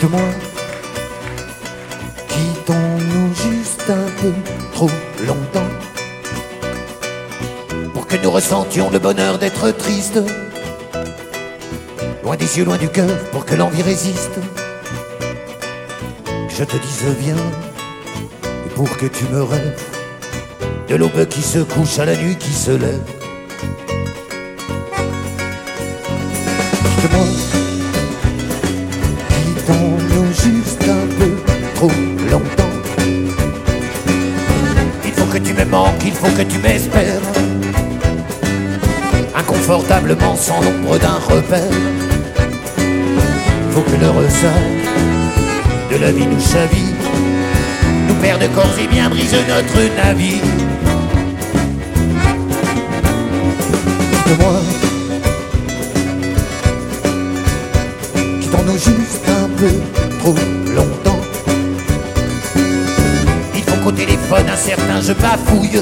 Dites-moi, quittons-nous juste un peu trop longtemps pour que nous ressentions le bonheur d'être tristes, loin des yeux, loin du cœur, pour que l'envie résiste. Que je te dise viens, et pour que tu me rêves de l'aube qui se couche à la nuit qui se lève. Dites-moi, quittons-nous juste un peu trop longtemps. Il faut que tu me manques, il faut que tu m'espères, inconfortablement sans l'ombre d'un repère. Il faut que le ressort de la vie nous chavire, nous perd de corps et bien brise notre navire. Dites-moi, quittons-nous juste un peu trop longtemps. Il faut qu'au téléphone un certain je bafouille,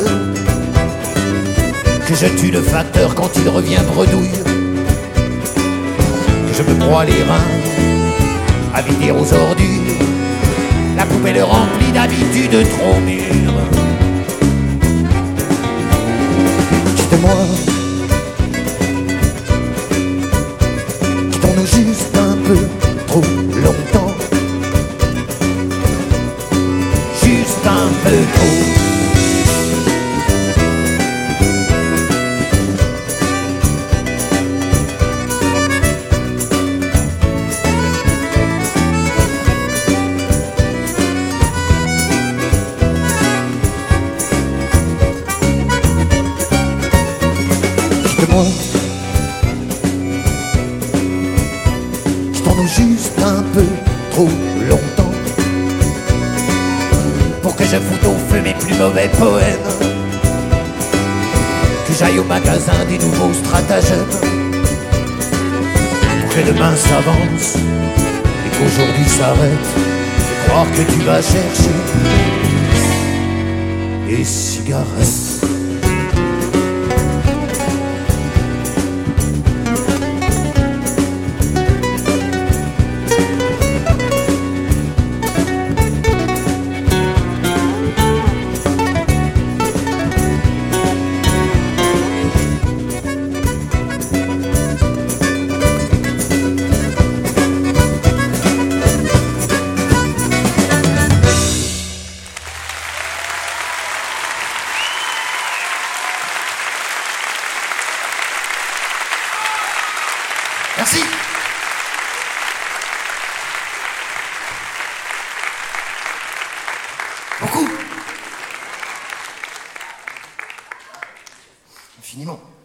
que je tue le facteur quand il revient bredouille, que je me broie les reins à vider aux ordures la poubelle remplie d'habitudes trop mûres. Quitte-moi, quittons-nous juste un peu trop longtemps, juste un peu trop. Quittons-nous juste un peu trop longtemps pour que je foute au feu mes plus mauvais poèmes, que j'aille au magasin des nouveaux stratagèmes, pour que demain s'avance et qu'aujourd'hui s'arrête. Fais croire que tu vas chercher des cigarettes. Merci. Beaucoup. Infiniment.